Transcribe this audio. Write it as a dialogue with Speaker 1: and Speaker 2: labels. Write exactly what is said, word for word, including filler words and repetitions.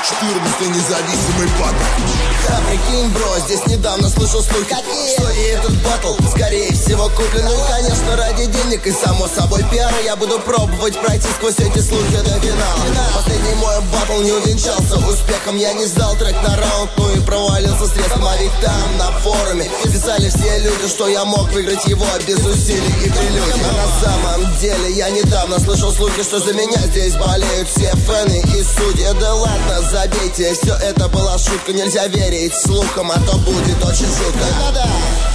Speaker 1: четырнадцатый независимый батл.
Speaker 2: Да, прикинь, бро, здесь недавно слышал слухи, какие? Что и этот батл, скорее всего, куплен. Ну, конечно, ради денег и, само собой, пиара я буду пробовать пройти сквозь эти слухи до финала. Последний мой батл не увенчался успехом. Я не сдал трек на раунд, ну и провалился средством. А ведь там, на форуме, писали все люди, что я мог выиграть его без усилий и прелюдий. А на самом деле я недавно слышал слухи, что за меня здесь болеют все фэны и судьи. Да ладно, забейте, все это была шутка. Нельзя верить слухам, а то будет очень жутко. Да-да.